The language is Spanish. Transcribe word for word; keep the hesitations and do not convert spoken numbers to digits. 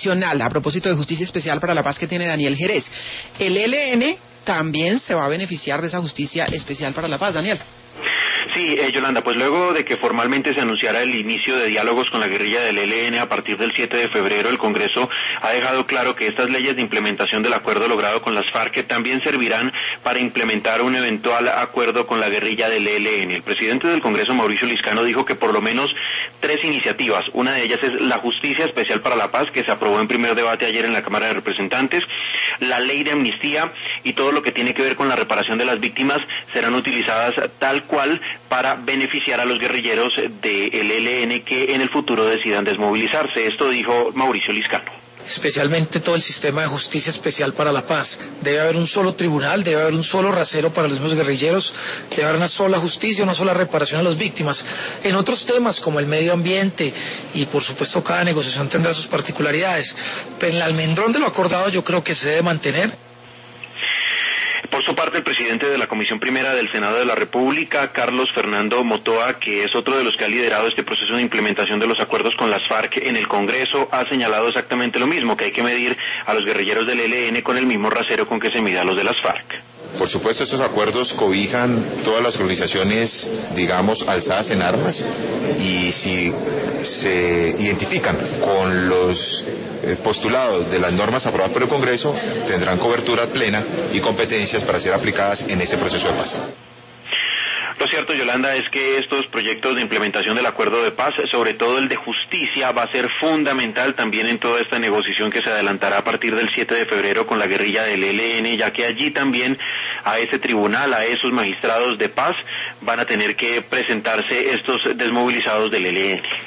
adicional a propósito de Justicia Especial para la Paz que tiene Daniel Jerez. El E L N también se va a beneficiar de esa Justicia Especial para la Paz, Daniel. Sí, eh, Yolanda, pues luego de que formalmente se anunciara el inicio de diálogos con la guerrilla del E L N a partir del siete de febrero, el Congreso ha dejado claro que estas leyes de implementación del acuerdo logrado con las FARC también servirán para implementar un eventual acuerdo con la guerrilla del E L N. El presidente del Congreso, Mauricio Liscano, dijo que por lo menos tres iniciativas, una de ellas es la Justicia Especial para la Paz, que se aprobó en primer debate ayer en la Cámara de Representantes, la ley de amnistía y todo lo que tiene que ver con la reparación de las víctimas serán utilizadas tal cual para beneficiar a los guerrilleros del E L N que en el futuro decidan desmovilizarse. Esto dijo Mauricio Liscano. Especialmente todo el sistema de justicia especial para la paz. Debe haber un solo tribunal, debe haber un solo rasero para los mismos guerrilleros, debe haber una sola justicia, una sola reparación a las víctimas. En otros temas como el medio ambiente y por supuesto cada negociación tendrá sus particularidades, pero en el almendrón de lo acordado yo creo que se debe mantener. Por su parte, el presidente de la Comisión Primera del Senado de la República, Carlos Fernando Motoa, que es otro de los que ha liderado este proceso de implementación de los acuerdos con las FARC en el Congreso, ha señalado exactamente lo mismo, que hay que medir a los guerrilleros del E L N con el mismo rasero con que se mide a los de las FARC. Por supuesto, estos acuerdos cobijan todas las organizaciones, digamos, alzadas en armas, y si se identifican con los postulados de las normas aprobadas por el Congreso, tendrán cobertura plena y competencias para ser aplicadas en ese proceso de paz. Lo cierto, Yolanda, es que estos proyectos de implementación del acuerdo de paz, sobre todo el de justicia, va a ser fundamental también en toda esta negociación que se adelantará a partir del siete de febrero con la guerrilla del E L N, ya que allí también a ese tribunal, a esos magistrados de paz, van a tener que presentarse estos desmovilizados del E L N.